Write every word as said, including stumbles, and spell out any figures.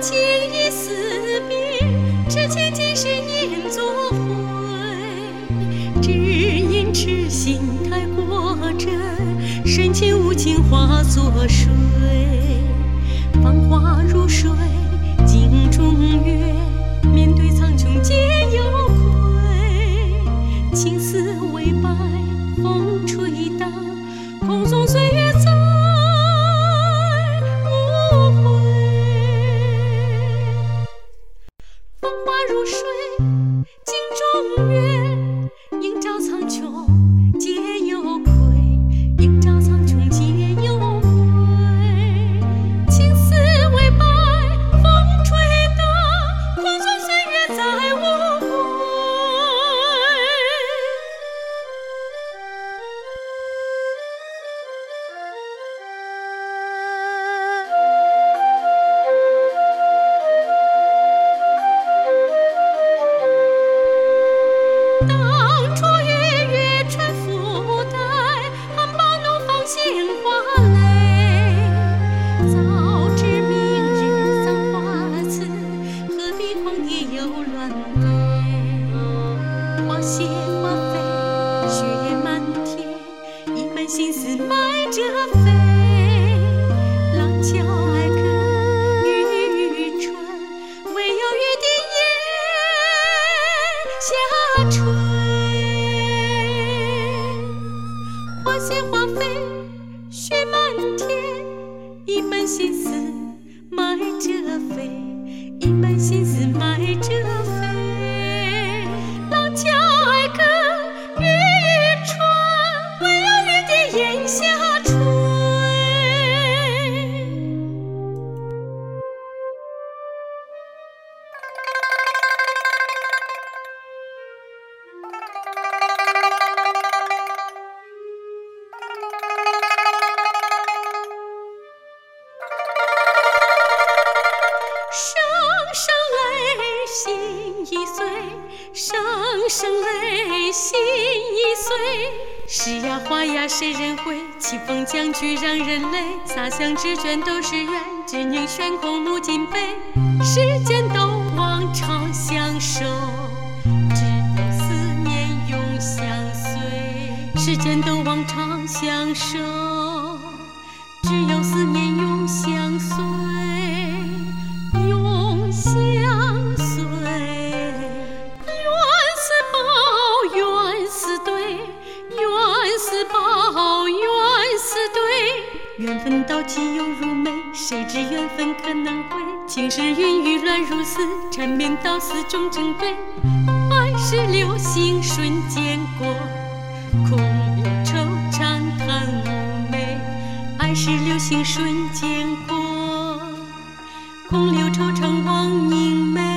情已思别，只欠几十年作回。只因痴心太过真，深情无情化作水。芳华如水，镜中月，面对苍穹皆有愧。青丝微白，风吹荡，空送岁月再无悔。芳华如水，镜中月，映照苍穹皆有愧，映照苍穹皆有愧。青丝微白，风吹荡，空送岁月再无悔。当初月月春复带，含苞怒放鲜花泪。早知明日葬花次，何必狂蝶又乱飞。花谢花飞雪满天，一门心思埋着飞。廊桥哀歌欲春，唯有雨滴檐下垂。花谢花飞雪满天，一门心思埋着飞，一门心思埋着飞。廊桥哀歌欲春，唯有雨滴檐下垂。声声泪心已碎，声声泪心已碎。是呀花呀谁人会？清风将去让人泪。洒向纸卷都是缘，只宁悬空目尽悲。世间都望长相守，只有思念永相随。世间都望长相守，只有思念永相随。永相随，愿似报，愿似对，愿似报，愿似对。缘分到极又如美，谁知缘分可能会？情是云雨乱如丝，缠绵到死中正对。爱是流星瞬间过，空留惆怅叹妩媚。爱是流星瞬间过，空留惆怅望凝眉。